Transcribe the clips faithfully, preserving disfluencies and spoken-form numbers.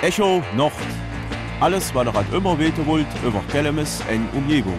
Echo Nord. Alles, was ihr halt immer weten wollt, über Kellemes und Umgebung.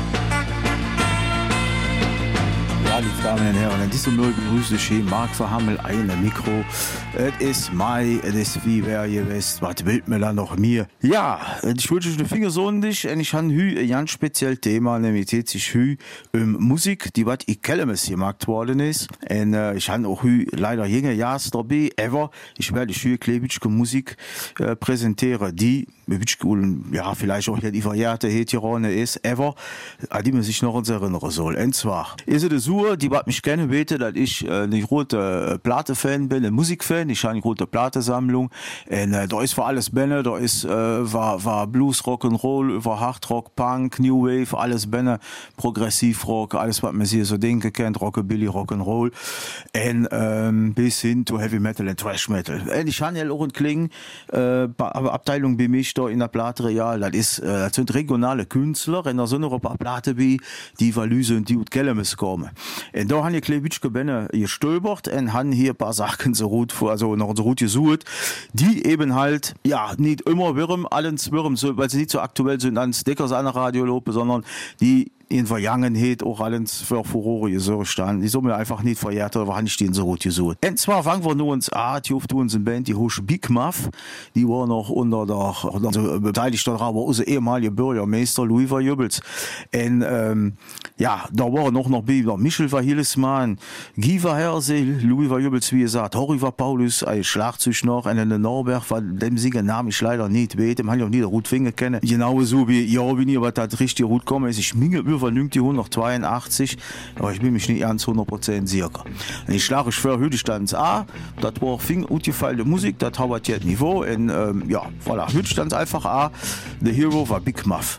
Ja, liebe Damen und Herren, in diesem Mal begrüße ich hier Marc Verhammel ein Mikro. Es ist Mai, es ist wie wer ihr wisst, was will mir da noch mir? Ja, ich wollte euch den Finger so und ich habe heute ein ganz spezielles Thema, nämlich es sich heute um Musik, die was in Kellemes gemacht worden ist. Und äh, ich habe auch heute leider junge Jahre dabei, aber ich werde heute ein bisschen Musik äh, präsentieren, die ja, vielleicht auch die verjährte Heterone ist, aber an die man sich noch erinnern soll. Und zwar ist es so, die was mich gerne weten, dass ich äh, eine große Platte-Fan bin, ein Musikfan. Ich habe eine große Plattensammlung. Und äh, da ist für alles Bände, da ist, äh, war, war Blues, Rock'n'Roll, über Hardrock, Punk, New Wave, alles Bände, Progressivrock, alles, was man sich so denken kennt, Rockabilly, Rock'n'Roll. Und ähm, bis hin zu Heavy Metal und Thrash Metal. Und ich habe ja auch ein Kling, äh, Abteilung bei mich in der Platte Real, das ist, äh, das sind regionale Künstler, in der Sonne auf der Platte wie, die Valüse und die aus Kellemes kommen. Und da haben die kleine Bände gestöbert und haben hier ein paar Sachen so gut, also noch so gut gesucht, die eben halt, ja, nicht immer wirren, allen wirren, so, weil sie nicht so aktuell sind, ans Dickers an der Radiolope, sondern die in Vergangenheit auch alles für Furore gesorgt haben. Die sind mir einfach nicht verjährt, oder haben nicht den so gut gesucht. Und zwar fangen wir nur uns an, die oft uns in Band, die heißt Big Muff, die war noch unter der, also beteiligt daran, aber unser ehemaliger Bürgermeister Louis Verjubels. Und, ähm, ja, da waren noch noch bei, Michel Verhillesmann, Guy Verhersel, Louis Verjubels, wie gesagt, Horiver Paulus, ein Schlagzeug noch, und den Norbert, von dem Singen Namen ich leider nicht weiß, dem habe ich auch nie der Ruth Finger kennen. Genauso wie, ja, wenn ihr was da richtig gut kommen ist, ich minge vernünftig die hundertzweiundachtzig, aber ich bin mich nicht ganz hundert Prozent sicher. Und ich schlage vor, heute stand A, das war fing ausgefallte Musik, das hat jetzt Niveau, und ähm, ja, voilà, heute stand einfach A, The Hero war Big Muff.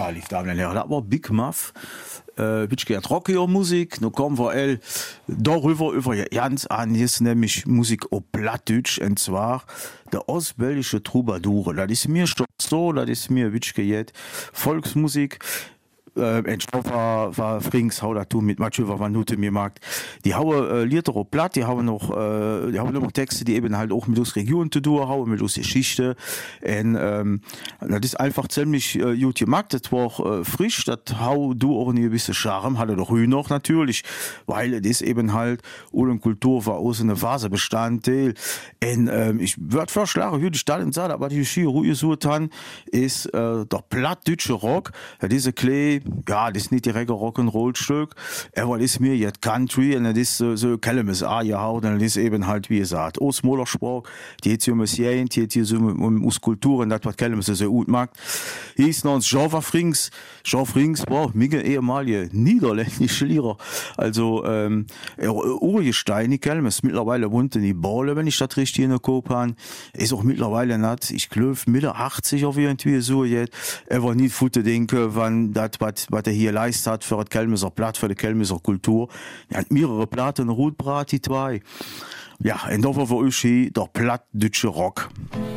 Ja, liebe Damen und Herren, das war Big Muff. Äh, ich gehe Rockmusik, nun kommen wir el darüber über ganz anderes, nämlich Musik auf Plattdeutsch, und zwar der ostbelgische Troubadour. Das ist mir so, das ist mir wirklich Volksmusik. Äh, en war, war Frings hau dazu mit Mathieu Van Houten mir mag. Die hauen äh, Lieder auf Platt, die haben noch, äh, die haben noch Texte, die eben halt auch mit uns Regionen zu tun haben, mit uns Geschichte. Und ähm, das ist einfach ziemlich äh, gut gemacht. Das war auch äh, frisch, das hau du auch ein bisschen Charme, hat er doch Hü noch natürlich, weil es ist eben halt, und Kultur war auch so eine Phase Bestandteil. Und ähm, ich würde vorschlagen, würde ich da denn sagen, aber die hier ruhig so getan, ist äh, der plattdeutsche Rock, diese Klee, ja, das ist nicht direkt ein Rock'n'Roll-Stück, aber das ist mir jetzt Country, und das ist so, so Kellemes angehauen, und das ist eben halt, wie gesagt, aus Mollersprach, die hat hier um das Jähen, die hat hier so um, aus Kultur, und das, was Kellemes so gut macht. Hieß noch Java Frings, Java Frings, boah, mega ehemalige niederländische Lehrer, also, ähm, Urgestein, die Kellemes, mittlerweile wohnt in die Baule, wenn ich das richtig in der Kopf habe, ist auch mittlerweile nicht, ich glaube, Mitte achtzig auf irgendwie so jetzt, er war nicht Futter denke, wann das, was was er hier leistet hat für das Kelmeser Platt, für die Kelmeser Kultur. Er hat mehrere Platten, Rotbrat, die zwei. Ja, und da war für euch hier der plattdeutsche Rock.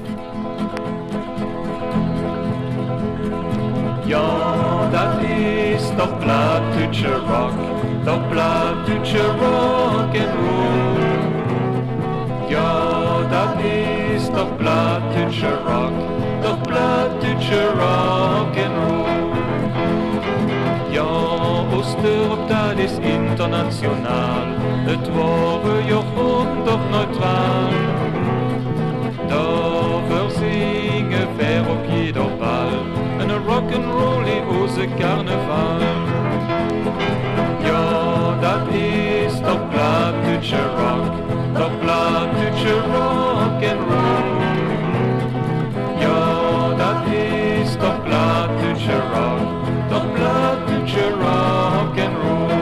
Ja, das ist der plattdeutsche Rock, der plattdeutsche Rock'n'Roll. Ja, das ist der plattdeutsche Rock, der plattdeutsche Rock'n'Roll. Ja, Osterrock, das ist international, et war ja auch doch neutral. Da versingen wer auf jeder Ball, eine Rock'n'Roll aus Karneval. Ja, das ist der plattdeutsche Rock, der plattdeutsche Rock'n'Roll. Ja, das ist der plattdeutsche Rock, der plattdeutsche Rock'n'Roll.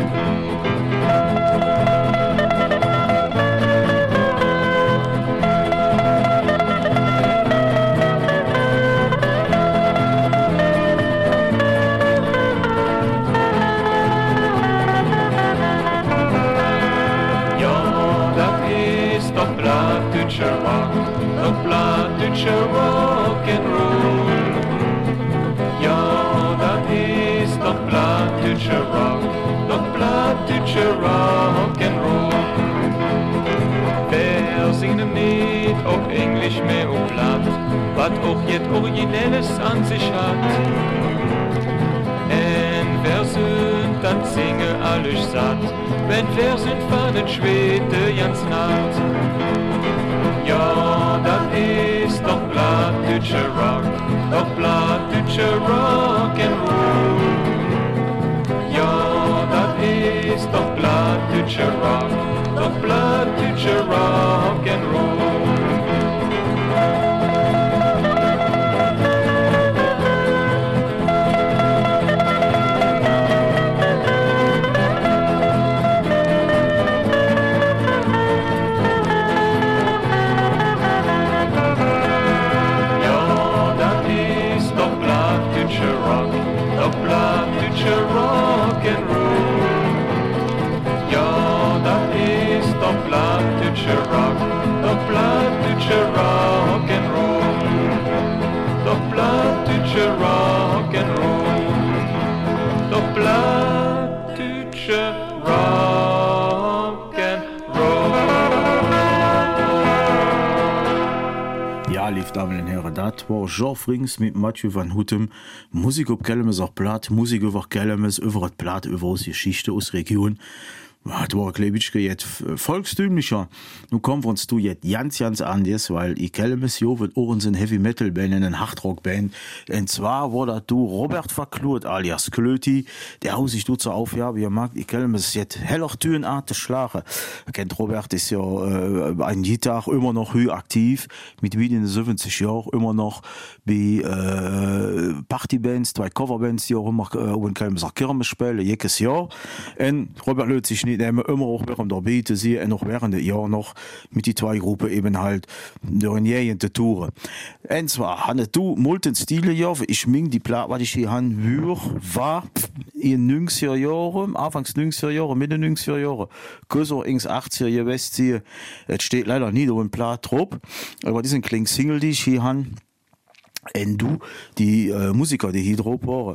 Ja, das ist der plattdeutsche Rock, der plattdeutsche Rock'n'Roll. Ja, das ist der plattdeutsche Rock, der plattdeutsche Rock'n'Roll. Wer singt nicht auf Englisch mehr auf Platt, was auch jetzt Originelles an sich hat. En wer sind, dann singe alles satt, wenn wer sind, von den Schwede ganz naht. Ja, das ist der plattdeutsche Rock, der plattdeutsche Rock'n'Roll. Ja, das ist der plattdeutsche Rock, der plattdeutsche Rock'n'Roll. Damen und Herren, das war Jean Frings mit Mathieu Van Houten. Musik auf Kellemes auch Platt, Musik über Kellemes, über das Platt, über unsere Geschichte aus der Region. Das war ein bisschen jetzt volkstümlicher. Nun kommen wir uns zu jetzt ganz, ganz anders, weil ich Kellemes jo wird auch in Heavy Metal Band, in eine Hardrock Band. Und zwar war das du Robert Verklurt alias Klöti, der haut sich dazu auf, ja, wie ihr mag, ich Kellemes jetzt heller Türenart schlagen. Kennt Robert ist ja äh, ein Gitarr immer noch höher aktiv, mit wie in den siebzig Jahren immer noch bei äh, Partybands, zwei Coverbands, die auch immer äh, in Kellemes Kirmes spielen, jedes Jahr. Und Robert löst sich nicht immer, immer auch während der Bete sie und noch während der Jahr noch mit die zwei Gruppen eben halt durch jährige Touren. Und zwar hatte du multen Stile ja, ich ming die Platte, was ich hier han würde, war in neunziger Jahren, Anfangs neunziger Jahre, Mitte neunziger Jahre, Köser ins achtziger Jahre Westziehe, es steht leider nie auf dem Platte drauf, aber diesen kleinen Single, die ich hier han, und du, die äh, Musiker, die hier drauf waren,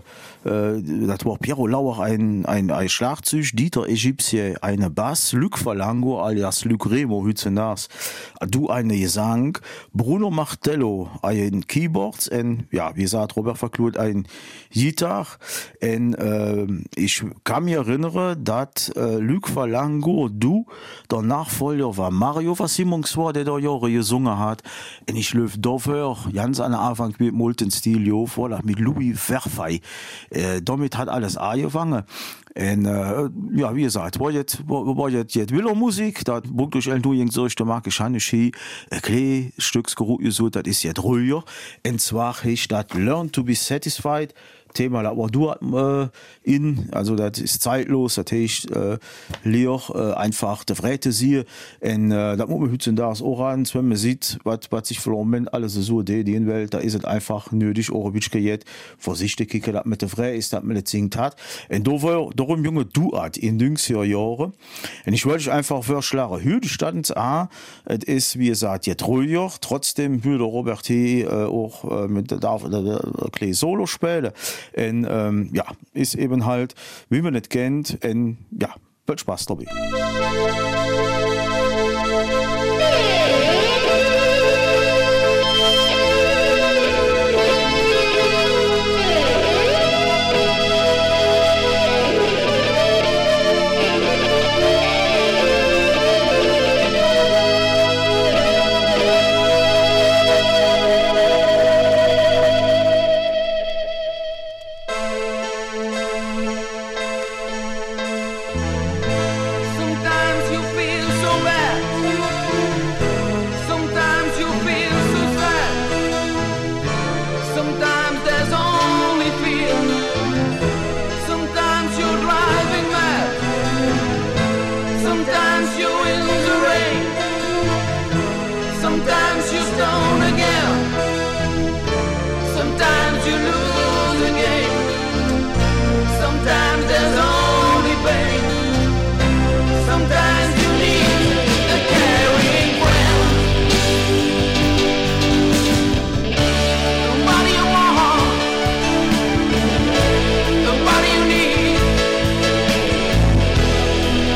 äh, das war Piero Lauer, ein, ein, ein Schlagzeug, Dieter Egyptier, eine Bass, Luc Falango, alias Luc Remo, Hützenars, du eine Gesang, Bruno Martello, ein Keyboard, und ja, wie gesagt, Robert Verklut, ein Gitarre, und äh, ich kann mich erinnern, dass äh, Luc Falango, du, der Nachfolger war Mario Simons war, der da Jahre gesungen hat, und ich löf dafür, ganz an der Anfang mit Molten Stil, jo, voilà, mit Louis Verfey. Äh, damit hat alles angefangen. Und, äh, ja, wie gesagt, war jetzt, war, war jetzt, jetzt Willer Musik, da bucht euch du irgend so, da mag ich han ein kleines Stücksgeruch gesucht, das ist jetzt ruhiger. Und zwar ist das Learn to be Satisfied. Thema, das war du äh, in, also das ist zeitlos, das heißt, äh, leer, äh, einfach der Fräte siehe, und äh, das muss man heute da auch an, wenn man sieht, was sich für den Moment alles so die, die in der Welt, da ist es einfach nötig, auch ein bisschen jetzt vorsichtig kicken, dass man der Frä ist, dass man das singt hat. Und da war darum junge Duat in neunziger Jahren. Und ich wollte dich einfach vorschlagen, heute stand an, es ist, wie gesagt, jetzt ruhiger, trotzdem würde Robert T. Äh, auch äh, mit der, der, der, der kleine Solo spielen. Und ähm, ja, ist eben halt, wie man nicht kennt, und ja, wird Spaß dabei.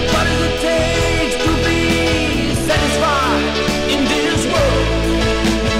In this world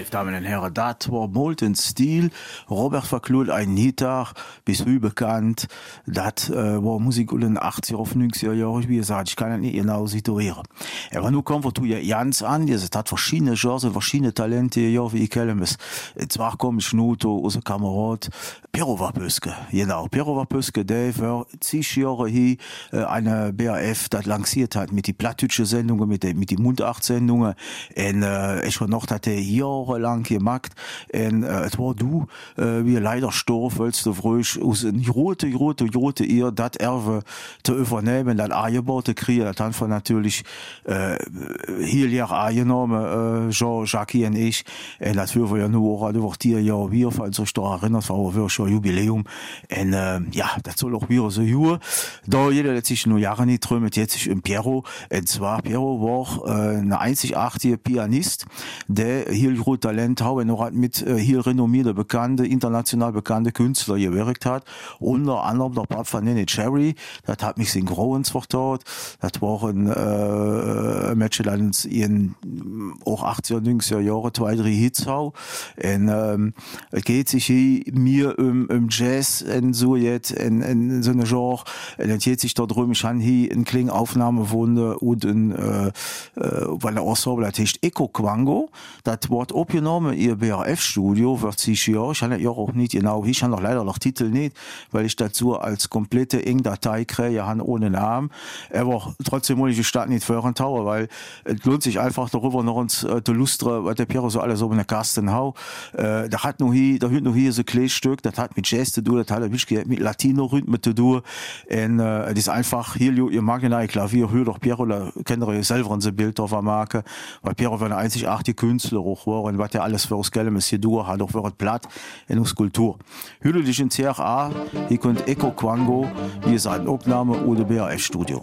liebe Damen und Herren, das war Molten Stil. Robert Verklot, ein Nietag, bis wie bekannt. Das äh, war Musik in den achtziger auf neunziger Jahren, wie gesagt, ich kann das nicht genau situieren. Aber nun kommen wir zu ihr ganz an, ihr hat verschiedene Genres, verschiedene Talente, ja, wie ich kenne es. Zwar komme ich nur aus der Kamerad, Piero Wapöske, genau, Piero Wapöske, der war zig Jahre hier äh, eine B A F, das lanciert hat mit die plattdeutsche Sendungen, mit die, mit die Mundart-Sendungen. Und äh, ich war noch, dass er jahrelang gemacht. Und äh, es war du, äh, wie leider gestorben, weil du früh aus einer rote, rote, rote Ehe das Erbe zu übernehmen, das angebaut zu kriegen. Das haben wir natürlich äh, hier ja angenommen, äh, Jean, Jackie und ich. Und das wir ja nur auch über die Jahre wieder, falls euch da erinnert, war auch wirklich ein Jubiläum. Und äh, ja, das soll auch wieder so Jahr. Da jeder, der sich nur Jahre nicht träumt, jetzt sich im Piero. Und zwar, Piero war äh, ein einzigartiger Pianist, der hier großes Talent hat, noch mit äh, hier renommierte, bekannte, international bekannte Künstler gewirkt hat. Unter anderem der Pap von Nene Cherry, das hat mich in Grauens vertraut. Das war ein äh, Match, das in auch achtziger, neunziger Jahre zwei, drei Hits hat. Und ähm, es geht sich hier mir um, um Jazz und so jetzt, in, in so eine Genre. Und es geht sich darum, ich habe hier eine Klingaufnahmewunde und ein, äh, äh, weil der Ensemble, das heißt Eco Quango. Das wird aufgenommen, ihr B A F-Studio, wird sich ja, ich habe ja auch nicht genau, ich habe noch leider noch Titel nicht, weil ich dazu als komplette Eng-Datei kriege, habe ohne Namen. Aber trotzdem muss ich die Stadt nicht fördern, weil es lohnt sich einfach darüber noch uns äh, zu lustern, was der Piero so alles so in der Kasten hau. Äh, da hat noch hier, da hat noch hier so ein kleines Stück, das hat mit Jazz zu tun, das hat ein bisschen mit Latino-Rhythmen zu tun. Und äh, das ist einfach, hier, ihr Maginei Klavier, hört doch Piero, da kennt ihr selber ein Bild auf der Marke, weil Piero war eine einzigartige Künstler auch war, und was er alles für uns Gelmes hier durch hat, auch für das Blatt in uns Kultur. Hülle dich in C R A, hier kommt Eco Quango, hier ist eine Aufnahme oder B A F-Studio.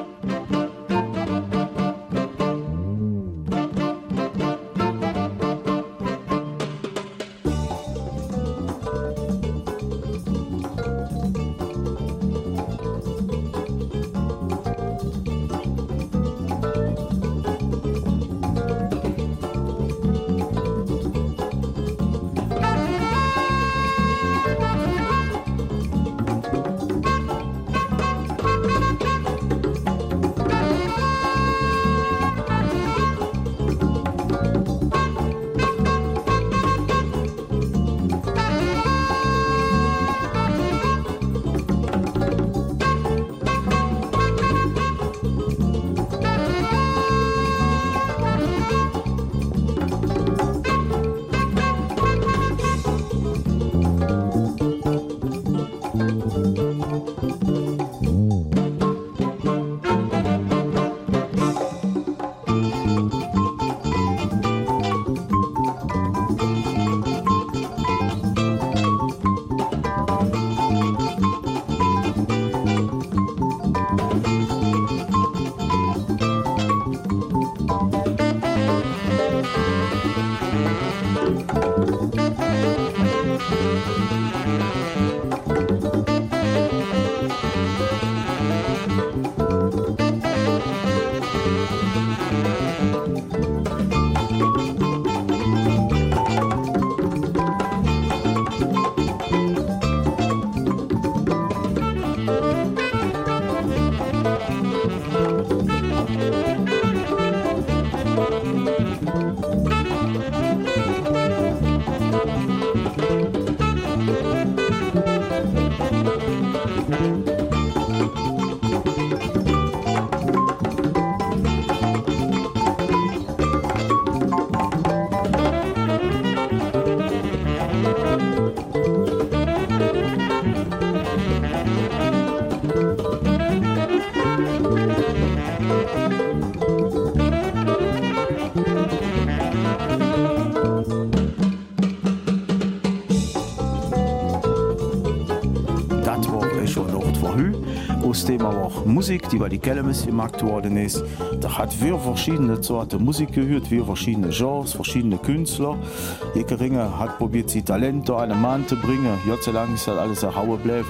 Aus dem aber auch Musik, die bei die Kellemes gemacht worden ist. Da hat wir verschiedene Sorten Musik gehört, wir verschiedene Genres, verschiedene Künstler. Jeke Ringer hat probiert, sie Talente an den Mann zu bringen. Gott sei Dank ist das alles ein Haue bleiben.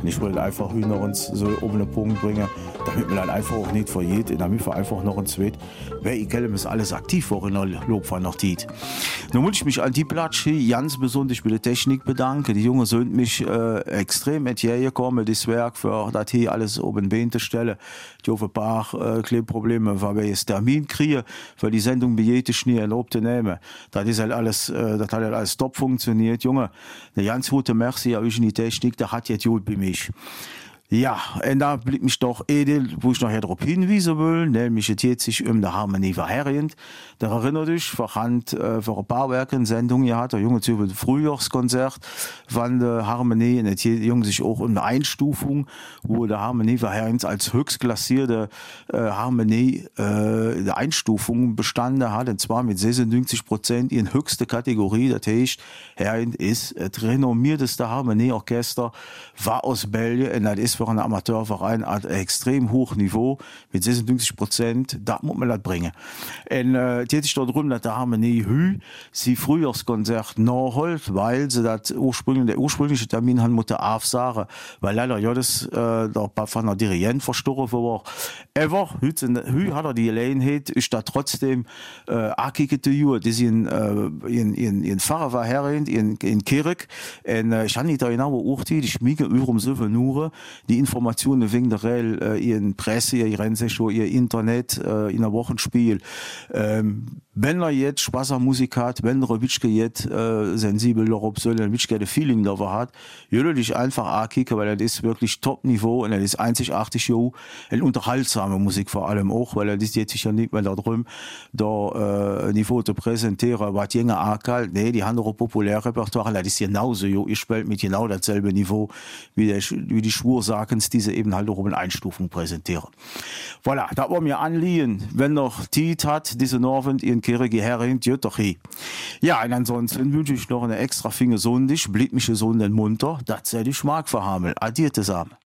Und ich wollte einfach Hühner uns so oben den Punkt bringen, damit man dann einfach auch nicht verliert. Und damit wir einfach noch ein Zweit, weil ich kenne, ist alles aktiv vor in der Lob von der Zeit. Nun muss ich mich an die Platz ganz besonders bei der Technik bedanken. Die Jungen sind mich äh, extrem mit gekommen, das Werk für das hier alles oben Beine stellen. Ich hoffe, ein paar äh, kleine Probleme, weil wir jetzt Termin kriegen, für die Sendung bei jedem Schnee erlaubt zu nehmen. Das ist halt alles, äh, das hat halt alles top funktioniert. Junge, eine ganz gute Merci an euch in die Technik, der hat jetzt gut bei mich. Ja, und da blieb mich doch edel, wo ich noch darauf hinweisen will, nämlich es geht sich um die Harmonie verherrend. Da erinnert dich, vorhand, äh, vor ein paar Werken eine Sendung gehabt, der Junge zu dem Frühjahrskonzert von der Harmonie, und es geht Junge sich auch um eine Einstufung, wo der Harmonie verherrend als höchstklassierte äh, Harmonie, äh, der Einstufung bestanden hat, und zwar mit sechsundneunzig Prozent in höchste Kategorie, das heißt, Herrend ist das renommierteste Harmonieorchester, war aus Belgien, und das ist für einen Amateurverein hat ein extrem hohes Niveau mit sechsundneunzig Prozent, da muss man das bringen. Und äh, es geht sich darum, dass der Harmonie Hü sie Frühjahrskonzert nachholt, weil sie das ursprünglich, der ursprüngliche Termin haben musste aufsagen, weil leider ja das äh, der von der Dirigent verstorben war. Aber Hü hat er die Gelegenheit, ist da trotzdem äh, angekickte Jahre, die sind äh, in, in, in Pfarrer war herrend, in, in Kirk, und äh, ich habe nicht da genau urteilt, ich miege über um Souvenir, die Informationen wegen der Rel, äh, ihren Presse, ihr Rennseshow, ihr Internet, äh, in der Wochenspiel. Ähm, wenn er jetzt Spaß an Musik hat, wenn er ein bisschen jetzt, äh, sensibel darauf soll, ein bisschen ein Feeling darüber hat, würde ich einfach ankicken, weil das ist wirklich Top-Niveau und das ist einzigartig, jo, eine unterhaltsame Musik vor allem auch, weil das jetzt sicher nicht mehr darum, da, äh, Niveau zu präsentieren, was jünger ankalt, nee, die haben doch ein Populärrepertoire, das ist genauso, jo, ich spiele mit genau dasselbe Niveau, wie, der, wie die Schwursakens, diese eben halt auch um eine Einstufung präsentieren. Voilà, da war mir anliegen, wenn noch Tiet hat, diese Norwend, ihren Kirche Herrin, jut doch he. Ja, und ansonsten wünsche ich noch eine extra Finger Sonntag, blieb mich so in den Munter, das sei die Schmack verhammel. Adieu zusammen.